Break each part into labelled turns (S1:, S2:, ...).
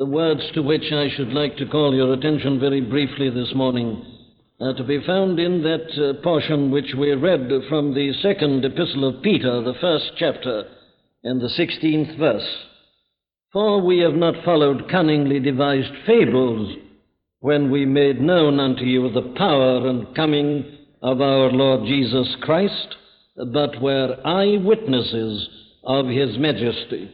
S1: The words to which I should like to call your attention very briefly this morning are to be found in that portion which we read from the second epistle of Peter, the first chapter, and the 16th verse. For we have not followed cunningly devised fables when we made known unto you the power and coming of our Lord Jesus Christ, but were eyewitnesses of his majesty.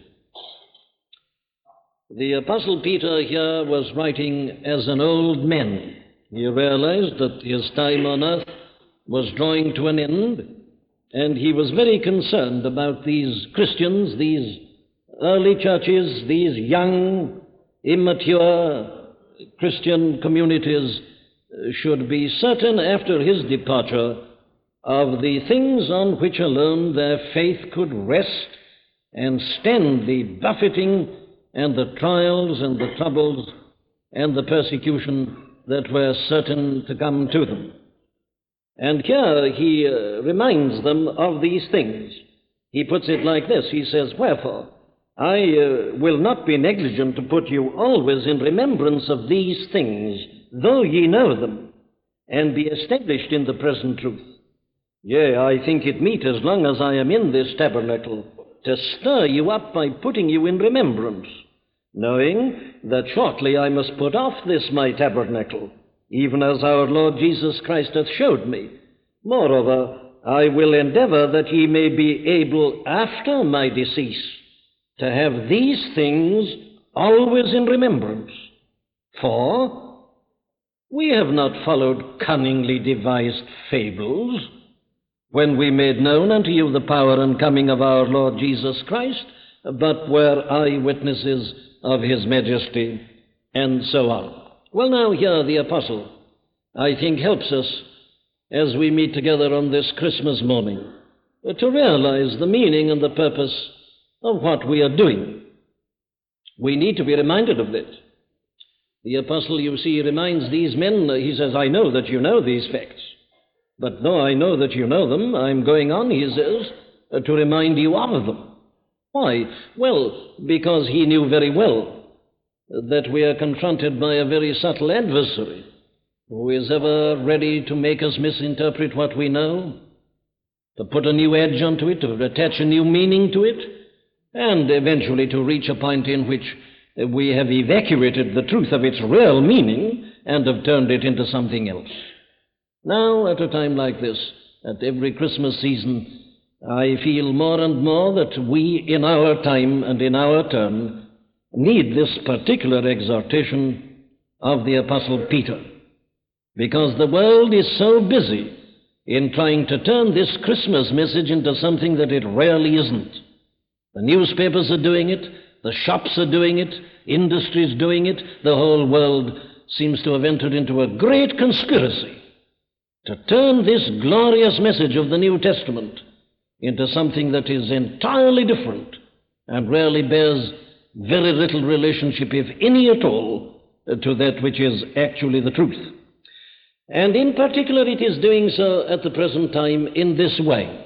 S1: The Apostle Peter here was writing as an old man. He realized that his time on earth was drawing to an end, and he was very concerned about these Christians, these early churches, these young, immature Christian communities should be certain after his departure of the things on which alone their faith could rest and stand the buffeting and the trials and the troubles and the persecution that were certain to come to them. And here he reminds them of these things. He puts it like this. He says, "Wherefore, I will not be negligent to put you always in remembrance of these things, though ye know them, and be established in the present truth. Yea, I think it meet, as long as I am in this tabernacle, to stir you up by putting you in remembrance, knowing that shortly I must put off this my tabernacle, even as our Lord Jesus Christ hath showed me. Moreover, I will endeavor that ye may be able after my decease to have these things always in remembrance. For we have not followed cunningly devised fables when we made known unto you the power and coming of our Lord Jesus Christ, but were eyewitnesses of his majesty," and so on. Well, now here the apostle, I think, helps us as we meet together on this Christmas morning to realize the meaning and the purpose of what we are doing. We need to be reminded of that. The apostle, you see, reminds these men, he says, "I know that you know these facts, but though I know that you know them, I'm going on," he says, "to remind you of them." Why? Well, because he knew very well that we are confronted by a very subtle adversary who is ever ready to make us misinterpret what we know, to put a new edge onto it, to attach a new meaning to it, and eventually to reach a point in which we have evacuated the truth of its real meaning and have turned it into something else. Now, at a time like this, at every Christmas season, I feel more and more that we, in our time and in our turn, need this particular exhortation of the Apostle Peter, because the world is so busy in trying to turn this Christmas message into something that it really isn't. The newspapers are doing it, the shops are doing it, industry's doing it, the whole world seems to have entered into a great conspiracy to turn this glorious message of the New Testament into something that is entirely different and really bears very little relationship, if any at all, to that which is actually the truth. And in particular, it is doing so at the present time in this way.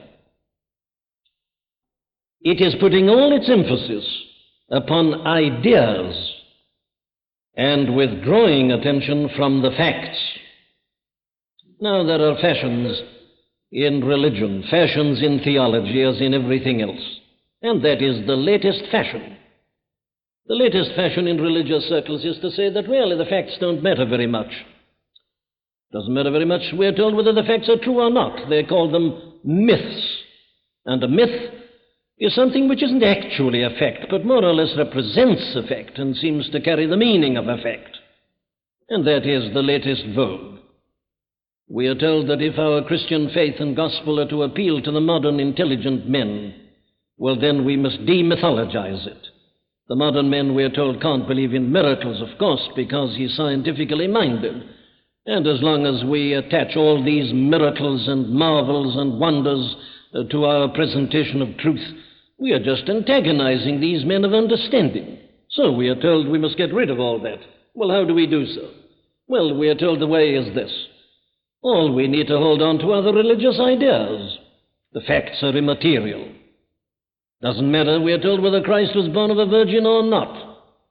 S1: It is putting all its emphasis upon ideas and withdrawing attention from the facts. Now, there are fashions in religion, fashions in theology, as in everything else, and that is the latest fashion. The latest fashion in religious circles is to say that really the facts don't matter very much. Doesn't matter very much, we're told, whether the facts are true or not. They call them myths. And a myth is something which isn't actually a fact, but more or less represents a fact and seems to carry the meaning of a fact. And that is the latest vogue. We are told that if our Christian faith and gospel are to appeal to the modern intelligent men, well, then we must demythologize it. The modern man, we are told, can't believe in miracles, of course, because he's scientifically minded. And as long as we attach all these miracles and marvels and wonders to our presentation of truth, we are just antagonizing these men of understanding. So we are told we must get rid of all that. Well, how do we do so? Well, we are told the way is this. All we need to hold on to are the religious ideas. The facts are immaterial. Doesn't matter, we are told, whether Christ was born of a virgin or not.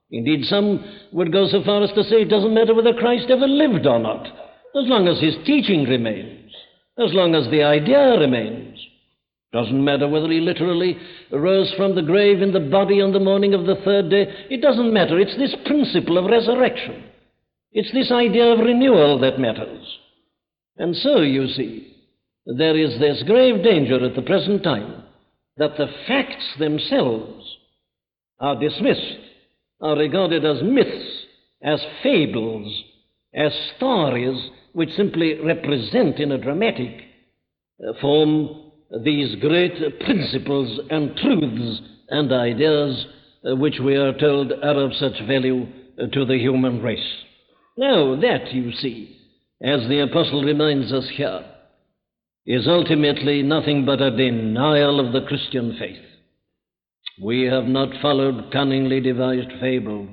S1: Indeed, some would go so far as to say it doesn't matter whether Christ ever lived or not, as long as his teaching remains, as long as the idea remains. Doesn't matter whether he literally rose from the grave in the body on the morning of the third day. It doesn't matter. It's this principle of resurrection. It's this idea of renewal that matters. And so, you see, there is this grave danger at the present time that the facts themselves are dismissed, are regarded as myths, as fables, as stories which simply represent in a dramatic form these great principles and truths and ideas which we are told are of such value to the human race. Now, that, you see, as the apostle reminds us here, is ultimately nothing but a denial of the Christian faith. We have not followed cunningly devised fables.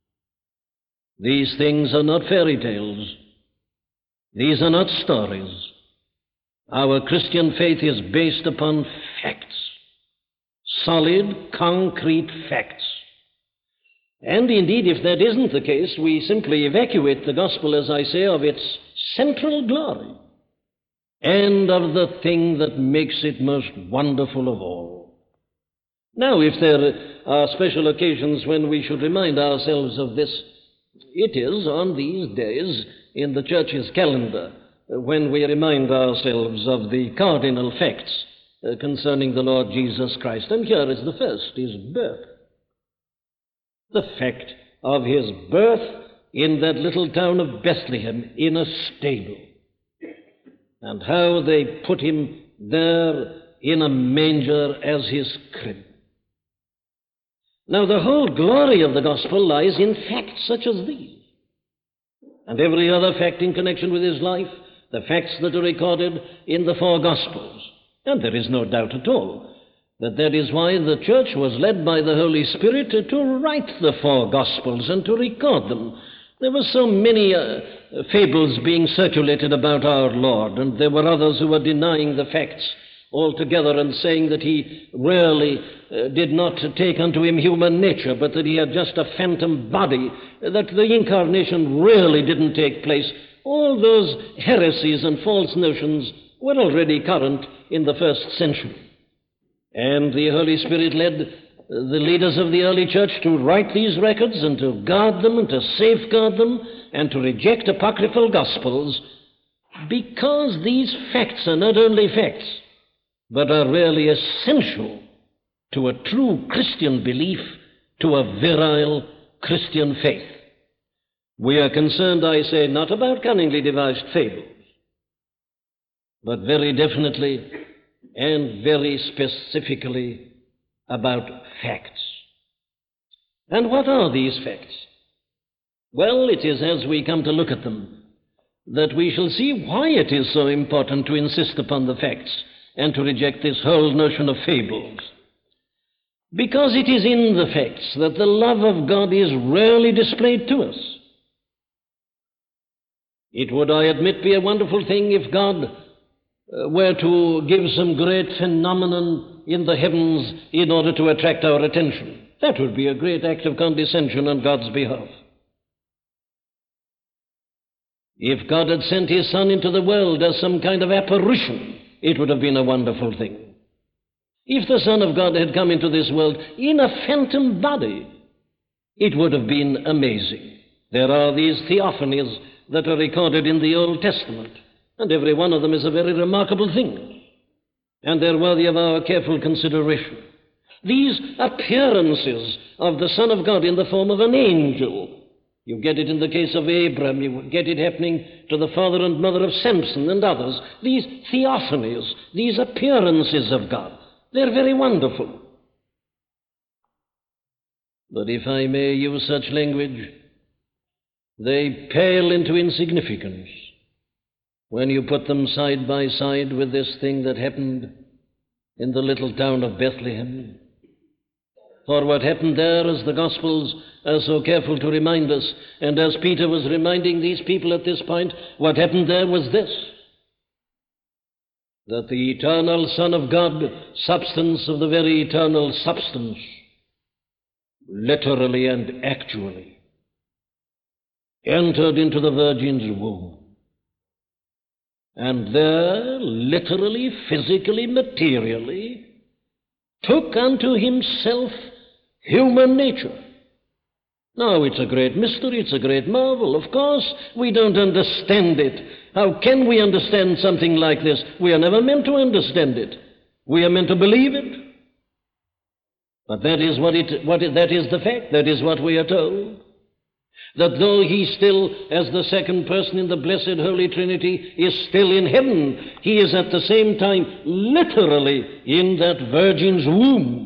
S1: These things are not fairy tales. These are not stories. Our Christian faith is based upon facts, solid, concrete facts. And indeed, if that isn't the case, we simply evacuate the gospel, as I say, of its central glory and of the thing that makes it most wonderful of all. Now, if there are special occasions when we should remind ourselves of this, it is on these days in the church's calendar, when we remind ourselves of the cardinal facts concerning the Lord Jesus Christ. And here is the first, his birth. The fact of his birth in that little town of Bethlehem in a stable, and how they put him there in a manger as his crib. Now, the whole glory of the gospel lies in facts such as these, and every other fact in connection with his life, the facts that are recorded in the four Gospels. And there is no doubt at all that is why the church was led by the Holy Spirit to write the four Gospels and to record them. There were so many fables being circulated about our Lord, and there were others who were denying the facts altogether and saying that he really did not take unto him human nature, but that he had just a phantom body, that the incarnation really didn't take place. All those heresies and false notions were already current in the first century. And the Holy Spirit led the leaders of the early church to write these records and to guard them and to safeguard them and to reject apocryphal gospels, because these facts are not only facts, but are really essential to a true Christian belief, to a virile Christian faith. We are concerned, I say, not about cunningly devised fables, but very definitely and very specifically about facts. And what are these facts? Well, it is as we come to look at them that we shall see why it is so important to insist upon the facts and to reject this whole notion of fables. Because it is in the facts that the love of God is rarely displayed to us. It would, I admit, be a wonderful thing if God were to give some great phenomenon in the heavens in order to attract our attention. That would be a great act of condescension on God's behalf. If God had sent his Son into the world as some kind of apparition, it would have been a wonderful thing. If the Son of God had come into this world in a phantom body, it would have been amazing. There are these theophanies that are recorded in the Old Testament, and every one of them is a very remarkable thing, and they're worthy of our careful consideration. These appearances of the Son of God in the form of an angel, you get it in the case of Abram, you get it happening to the father and mother of Samson and others. These theophanies, these appearances of God, they're very wonderful. But if I may use such language, they pale into insignificance when you put them side by side with this thing that happened in the little town of Bethlehem. For what happened there, as the Gospels are so careful to remind us, and as Peter was reminding these people at this point, what happened there was this: that the eternal Son of God, substance of the very eternal substance, literally and actually, entered into the Virgin's womb, and there, literally, physically, materially, took unto himself human nature. Now, it's a great mystery, it's a great marvel. Of course, we don't understand it. How can we understand something like this? We are never meant to understand it. We are meant to believe it. But that is that is the fact. That is what we are told. That though he still, as the second person in the blessed Holy Trinity, is still in heaven, he is at the same time literally in that Virgin's womb.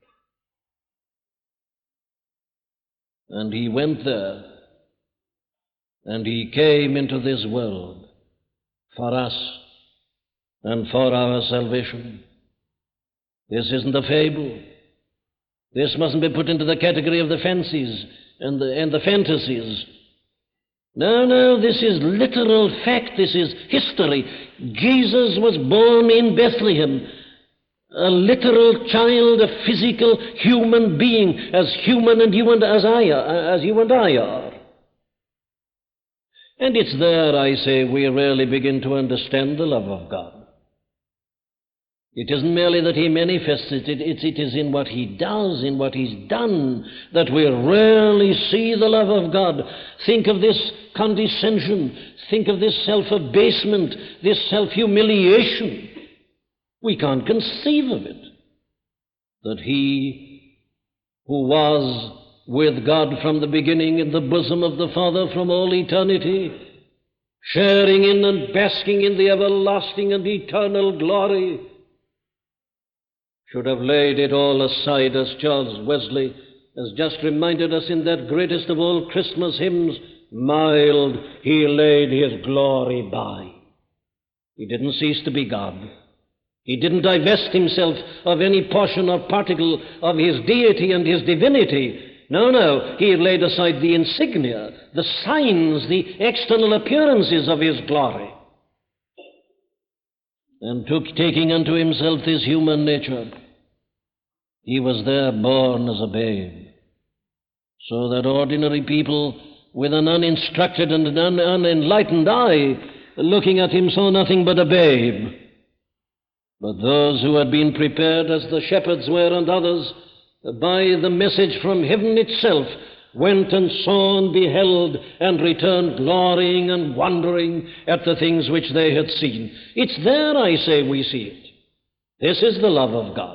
S1: And he went there, and he came into this world for us and for our salvation. This isn't a fable. This mustn't be put into the category of the fancies and the fantasies. No, this is literal fact. This is history. Jesus was born in Bethlehem, a literal child, a physical human being, as human and you and as you and I are. And it's there, I say, we really begin to understand the love of God. It isn't merely that he manifests it, it is in what he does, in what he's done, that we really see the love of God. Think of this condescension, think of this self-abasement, this self-humiliation. We can't conceive of it. That he who was with God from the beginning in the bosom of the Father from all eternity, sharing in and basking in the everlasting and eternal glory, should have laid it all aside, as Charles Wesley has just reminded us in that greatest of all Christmas hymns, mild he laid his glory by. He didn't cease to be God. He didn't divest himself of any portion or particle of his deity and his divinity. No, he laid aside the insignia, the signs, the external appearances of his glory, and taking unto himself this human nature. He was there born as a babe, so that ordinary people with an uninstructed and an unenlightened eye, looking at him, saw nothing but a babe. But those who had been prepared, as the shepherds were and others, by the message from heaven itself, went and saw and beheld and returned glorying and wondering at the things which they had seen. It's there, I say, we see it. This is the love of God.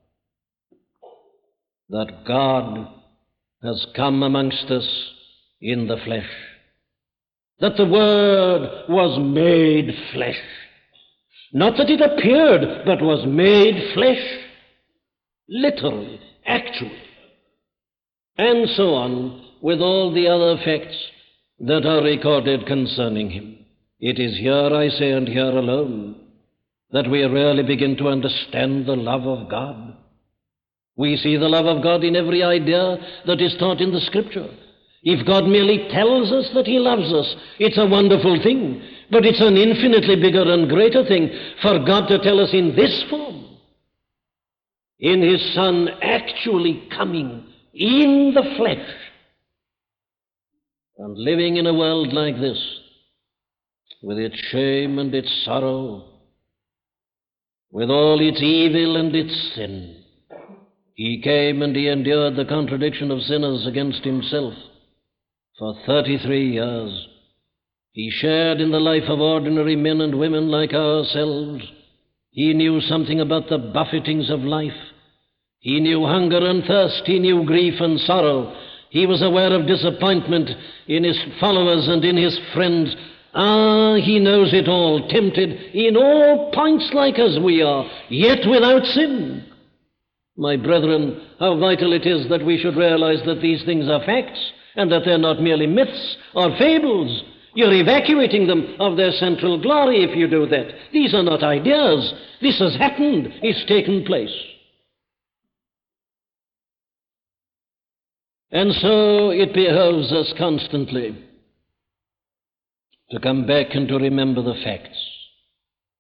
S1: That God has come amongst us in the flesh. That the Word was made flesh. Not that it appeared, but was made flesh. Literally, actually. And so on, with all the other facts that are recorded concerning him. It is here, I say, and here alone, that we really begin to understand the love of God. We see the love of God in every idea that is taught in the Scripture. If God merely tells us that he loves us, it's a wonderful thing, but it's an infinitely bigger and greater thing for God to tell us in this form, in his Son actually coming in the flesh and living in a world like this, with its shame and its sorrow, with all its evil and its sin. He came and he endured the contradiction of sinners against himself for 33 years. He shared in the life of ordinary men and women like ourselves. He knew something about the buffetings of life. He knew hunger and thirst. He knew grief and sorrow. He was aware of disappointment in his followers and in his friends. He knows it all, tempted in all points like as we are, yet without sin. My brethren, how vital it is that we should realize that these things are facts and that they're not merely myths or fables. You're evacuating them of their central glory if you do that. These are not ideas. This has happened. It's taken place. And so it behoves us constantly to come back and to remember the facts.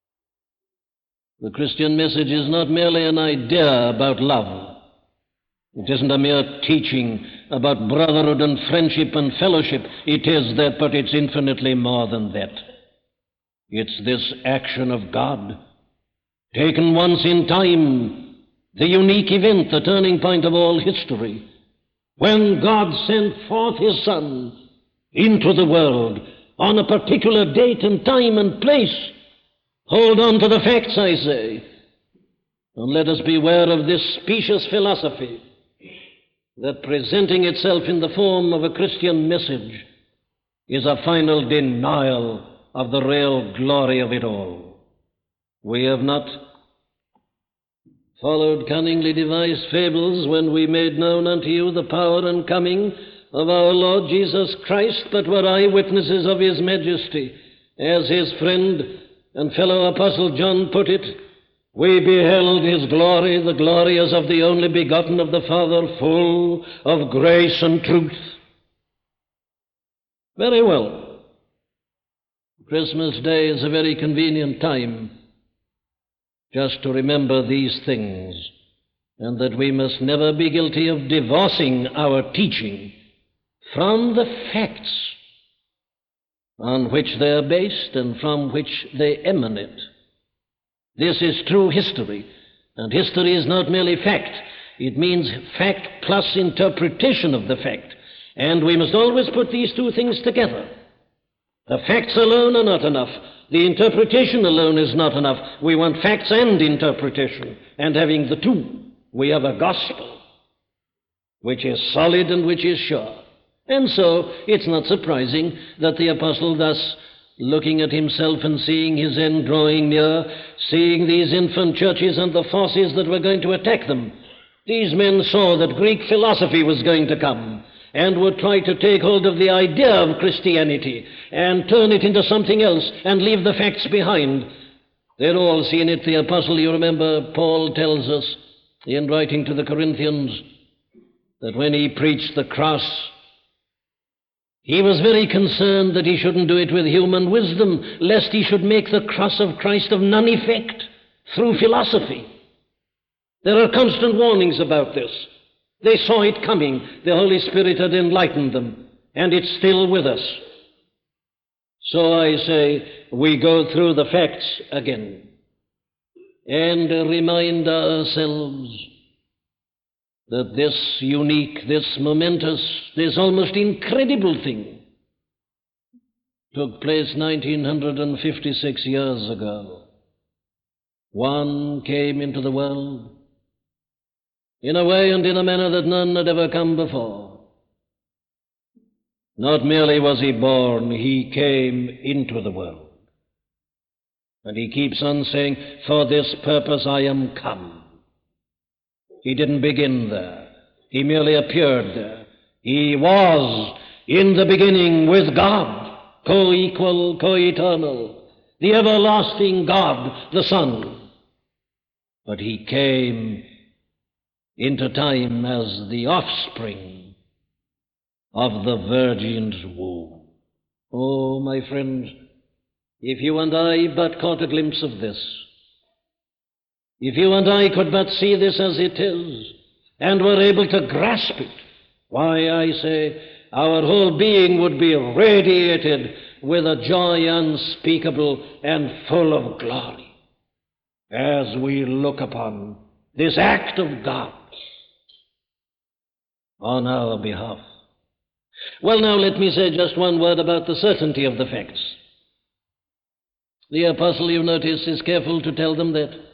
S1: The Christian message is not merely an idea about love. It isn't a mere teaching about brotherhood and friendship and fellowship. It is that, but it's infinitely more than that. It's this action of God, taken once in time, the unique event, the turning point of all history, when God sent forth His Son into the world on a particular date and time and place. Hold on to the facts, I say, and let us beware of this specious philosophy that, presenting itself in the form of a Christian message, is a final denial of the real glory of it all. We have not followed cunningly devised fables when we made known unto you the power and coming of our Lord Jesus Christ, but were eyewitnesses of His majesty. As His friend and fellow apostle John put it, we beheld His glory, the glory as of the only begotten of the Father, full of grace and truth. Very well. Christmas Day is a very convenient time just to remember these things, and that we must never be guilty of divorcing our teaching from the facts on which they are based and from which they emanate. This is true history, and history is not merely fact. It means fact plus interpretation of the fact, and we must always put these two things together. The facts alone are not enough. The interpretation alone is not enough. We want facts and interpretation, and having the two, we have a gospel which is solid and which is sure. And so it's not surprising that the apostle, thus looking at himself and seeing his end drawing near, seeing these infant churches and the forces that were going to attack them, these men saw that Greek philosophy was going to come and would try to take hold of the idea of Christianity and turn it into something else and leave the facts behind. They'd all seen it. The apostle, you remember, Paul tells us in writing to the Corinthians that when he preached the cross, he was very concerned that he shouldn't do it with human wisdom, lest he should make the cross of Christ of none effect through philosophy. There are constant warnings about this. They saw it coming. The Holy Spirit had enlightened them, and it's still with us. So I say, we go through the facts again and remind ourselves that this unique, this momentous, this almost incredible thing took place 1956 years ago. One came into the world in a way and in a manner that none had ever come before. Not merely was he born, he came into the world. And he keeps on saying, for this purpose I am come. He didn't begin there. He merely appeared there. He was in the beginning with God, co-equal, co-eternal, the everlasting God, the Son. But he came into time as the offspring of the Virgin's womb. Oh, my friends, if you and I but caught a glimpse of this, if you and I could but see this as it is, and were able to grasp it, why, I say, our whole being would be radiated with a joy unspeakable and full of glory as we look upon this act of God on our behalf. Well, now let me say just one word about the certainty of the facts. The apostle, you notice, is careful to tell them that.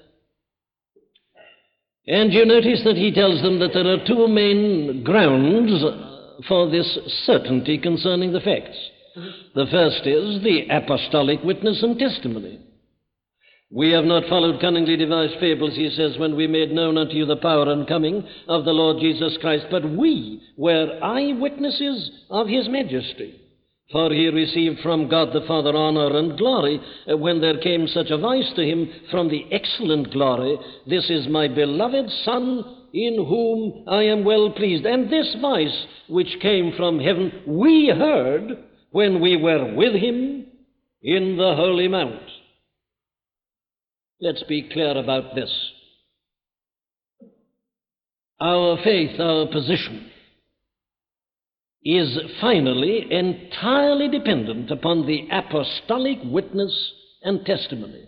S1: And you notice that he tells them that there are two main grounds for this certainty concerning the facts. The first is the apostolic witness and testimony. We have not followed cunningly devised fables, he says, when we made known unto you the power and coming of the Lord Jesus Christ, but we were eyewitnesses of his majesty. For he received from God the Father honor and glory when there came such a voice to him from the excellent glory, this is my beloved Son, in whom I am well pleased. And this voice which came from heaven we heard when we were with him in the Holy Mount. Let's be clear about this. our faith, our position, is finally entirely dependent upon the apostolic witness and testimony.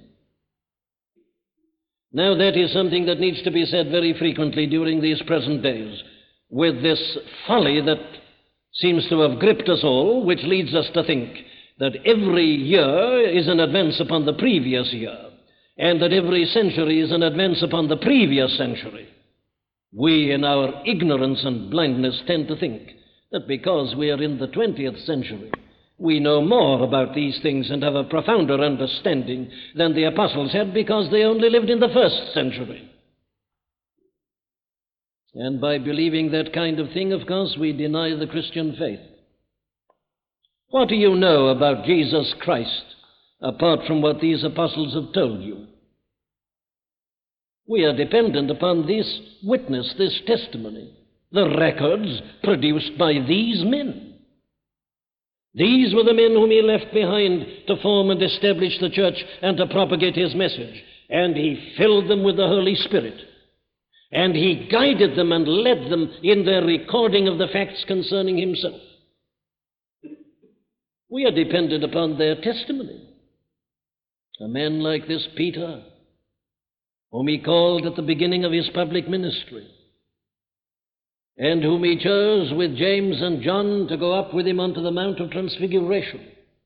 S1: Now, that is something that needs to be said very frequently during these present days, with this folly that seems to have gripped us all, which leads us to think that every year is an advance upon the previous year, and that every century is an advance upon the previous century. We, in our ignorance and blindness, tend to think that because we are in the 20th century, we know more about these things and have a profounder understanding than the apostles had because they only lived in the first century. And by believing that kind of thing, of course, we deny the Christian faith. What do you know about Jesus Christ apart from what these apostles have told you? We are dependent upon this witness, this testimony, the records produced by these men. These were the men whom he left behind to form and establish the church and to propagate his message. And he filled them with the Holy Spirit. And he guided them and led them in their recording of the facts concerning himself. We are dependent upon their testimony. A man like this Peter, whom he called at the beginning of his public ministry, and whom he chose with James and John to go up with him onto the Mount of Transfiguration.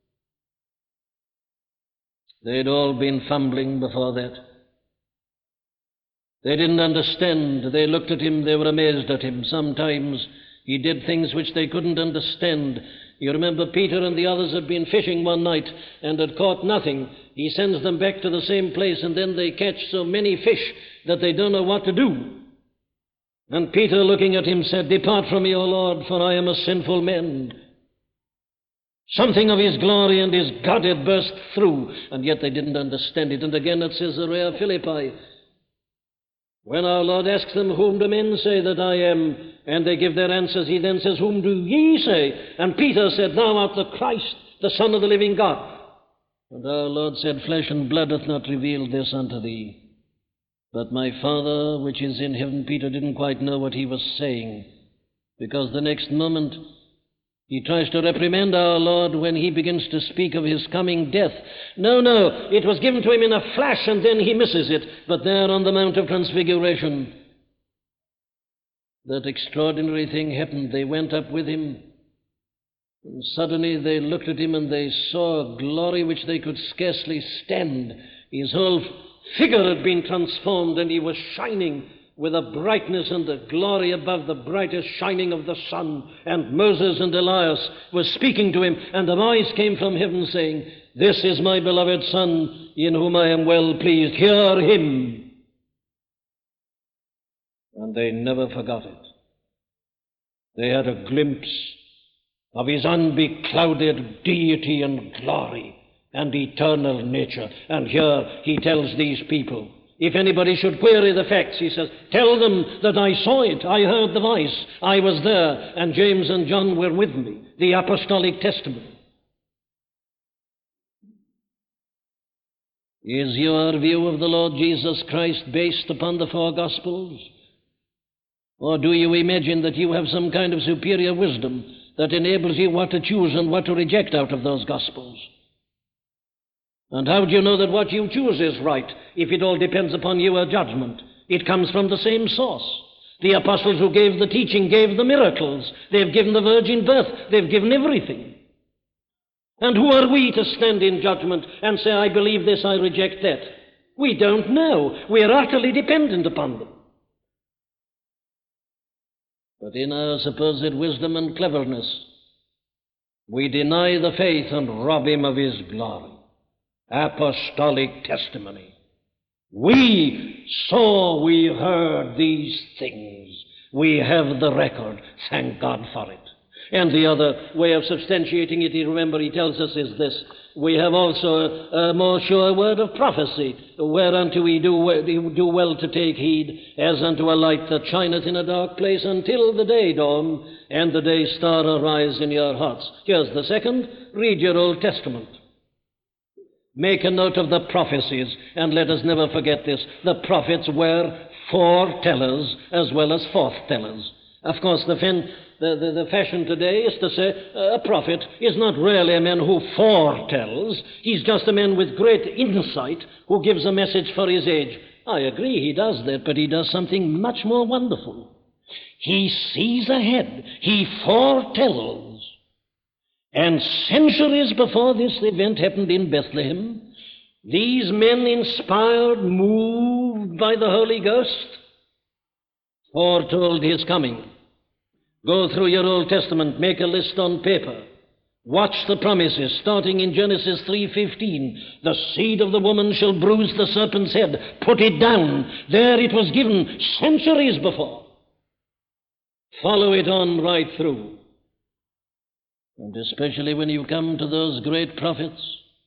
S1: They'd all been fumbling before that. They didn't understand. They looked at him, they were amazed at him. Sometimes he did things which they couldn't understand. You remember Peter and the others had been fishing one night and had caught nothing. He sends them back to the same place, and then they catch so many fish that they don't know what to do. And Peter, looking at him, said, "Depart from me, O Lord, for I am a sinful man." Something of his glory and his Godhead burst through, and yet they didn't understand it. And again at Caesarea Philippi, when our Lord asks them, "Whom do men say that I am?" and they give their answers, he then says, "Whom do ye say?" And Peter said, "Thou art the Christ, the Son of the living God." And our Lord said, "Flesh and blood hath not revealed this unto thee, but my Father which is in heaven." Peter didn't quite know what he was saying, because the next moment he tries to reprimand our Lord when he begins to speak of his coming death. No, it was given to him in a flash, and then he misses it. But there on the Mount of Transfiguration, that extraordinary thing happened. They went up with him, and suddenly they looked at him and they saw a glory which they could scarcely stand. His whole figure had been transformed, and he was shining with a brightness and a glory above the brightest shining of the sun. And Moses and Elias were speaking to him, and a voice came from heaven saying, "This is my beloved Son, in whom I am well pleased. Hear him." And they never forgot it. They had a glimpse of his unbeclouded deity and glory and eternal nature. And here he tells these people, if anybody should query the facts, he says, "Tell them that I saw it, I heard the voice, I was there, and James and John were with me," the apostolic testimony. Is your view of the Lord Jesus Christ based upon the four Gospels? Or do you imagine that you have some kind of superior wisdom that enables you what to choose and what to reject out of those Gospels? And how do you know that what you choose is right if it all depends upon your judgment? It comes from the same source. The apostles who gave the teaching gave the miracles. They've given the virgin birth. They've given everything. And who are we to stand in judgment and say, "I believe this, I reject that"? We don't know. We are utterly dependent upon them. But in our supposed wisdom and cleverness, we deny the faith and rob him of his glory. Apostolic testimony. We saw, we heard these things. We have the record. Thank God for it. And the other way of substantiating it, remember, he tells us, is this. We have also a more sure word of prophecy, whereunto we do well to take heed, as unto a light that shineth in a dark place until the day dawn, and the day star arise in your hearts. Here's the second. Read your Old Testament. Make a note of the prophecies, and let us never forget this. The prophets were foretellers as well as forthtellers. Of course, the fashion today is to say a prophet is not really a man who foretells. He's just a man with great insight who gives a message for his age. I agree, he does that, but he does something much more wonderful. He sees ahead. He foretells. And centuries before this event happened in Bethlehem, these men, inspired, moved by the Holy Ghost, foretold his coming. Go through your Old Testament, make a list on paper. Watch the promises, starting in Genesis 3:15. The seed of the woman shall bruise the serpent's head. Put it down. There it was given centuries before. Follow it on right through. And especially when you come to those great prophets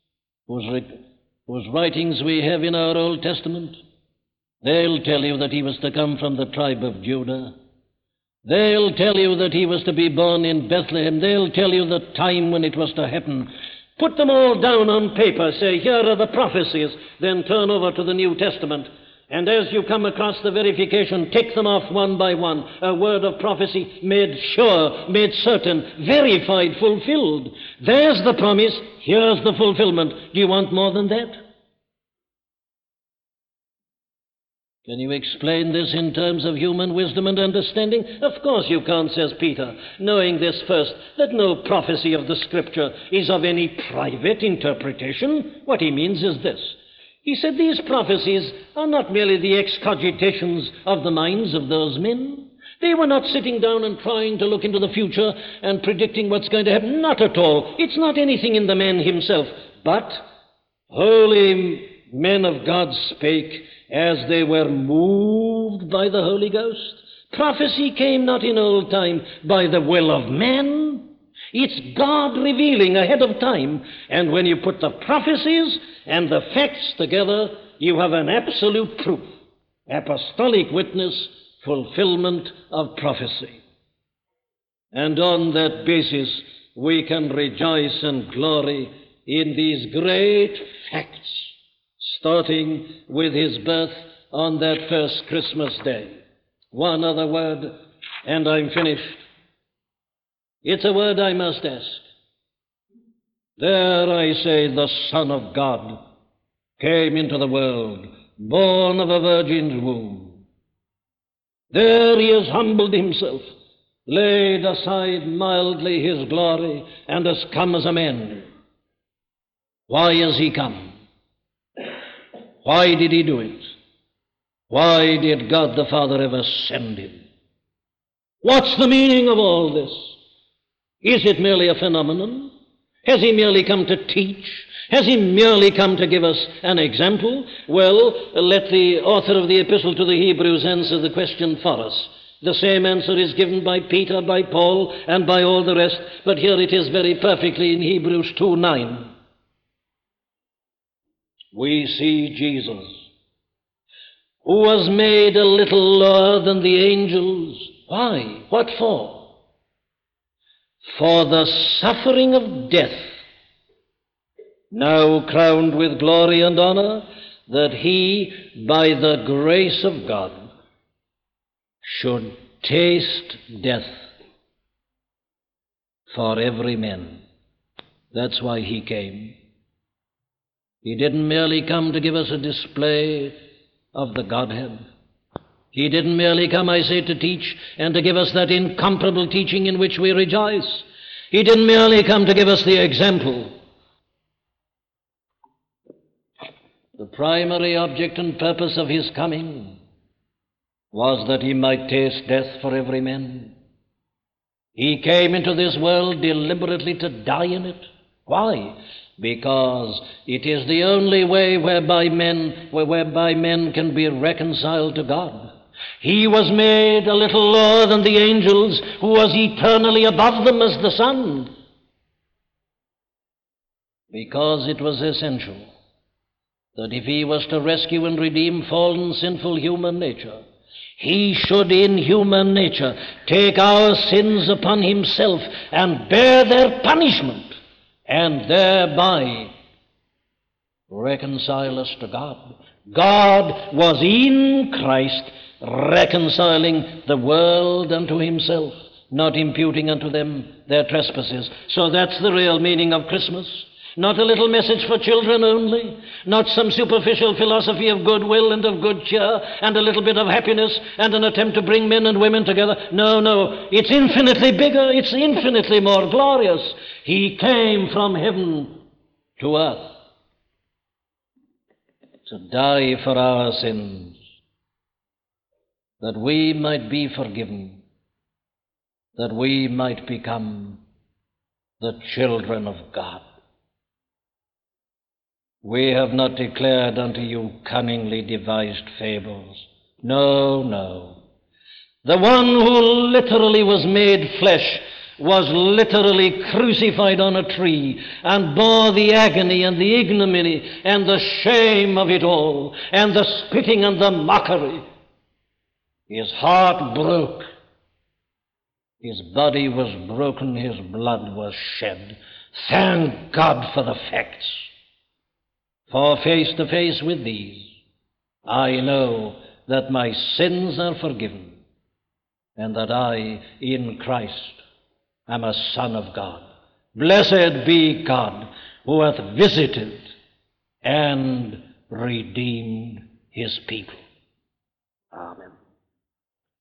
S1: whose writings we have in our Old Testament, they'll tell you that he was to come from the tribe of Judah. They'll tell you that he was to be born in Bethlehem. They'll tell you the time when it was to happen. Put them all down on paper. Say, here are the prophecies. Then turn over to the New Testament. And as you come across the verification, take them off one by one. A word of prophecy made sure, made certain, verified, fulfilled. There's the promise. Here's the fulfillment. Do you want more than that? Can you explain this in terms of human wisdom and understanding? Of course you can't, says Peter, knowing this first, that no prophecy of the Scripture is of any private interpretation. What he means is this. He said these prophecies are not merely the excogitations of the minds of those men. They were not sitting down and trying to look into the future and predicting what's going to happen. Not at all. It's not anything in the man himself. But holy men of God spake as they were moved by the Holy Ghost. Prophecy came not in old time by the will of man. It's God revealing ahead of time. And when you put the prophecies and the facts together, you have an absolute proof. Apostolic witness, fulfillment of prophecy. And on that basis, we can rejoice and glory in these great facts, starting with his birth on that first Christmas day. One other word, and I'm finished. It's a word I must ask. There I say the Son of God came into the world, born of a virgin's womb. There he has humbled himself, laid aside mildly his glory, and has come as a man. Why has he come? Why did he do it? Why did God the Father ever send him? What's the meaning of all this? Is it merely a phenomenon? Has he merely come to teach? Has he merely come to give us an example? Well, let the author of the Epistle to the Hebrews answer the question for us. The same answer is given by Peter, by Paul, and by all the rest, but here it is very perfectly in Hebrews 2:9. We see Jesus, who was made a little lower than the angels. Why? What for? For the suffering of death, now crowned with glory and honor, that he, by the grace of God, should taste death for every man. That's why he came. He didn't merely come to give us a display of the Godhead. He didn't merely come, I say, to teach and to give us that incomparable teaching in which we rejoice. He didn't merely come to give us the example. The primary object and purpose of his coming was that he might taste death for every man. He came into this world deliberately to die in it. Why? Because it is the only way whereby men can be reconciled to God. He was made a little lower than the angels, who was eternally above them as the sun, because it was essential that if he was to rescue and redeem fallen, sinful human nature, he should in human nature take our sins upon himself and bear their punishment, and thereby reconcile us to God. God was in Christ reconciling the world unto himself, not imputing unto them their trespasses. So that's the real meaning of Christmas. Not a little message for children only, not some superficial philosophy of goodwill and of good cheer and a little bit of happiness and an attempt to bring men and women together. No, no, it's infinitely bigger, it's infinitely more glorious. He came from heaven to earth to die for our sins, that we might be forgiven, that we might become the children of God. We have not declared unto you cunningly devised fables. No, no. The one who literally was made flesh was literally crucified on a tree and bore the agony and the ignominy and the shame of it all and the spitting and the mockery. His heart broke. His body was broken. His blood was shed. Thank God for the facts. For face to face with these, I know that my sins are forgiven and that I, in Christ, am a son of God. Blessed be God who hath visited and redeemed his people. Amen.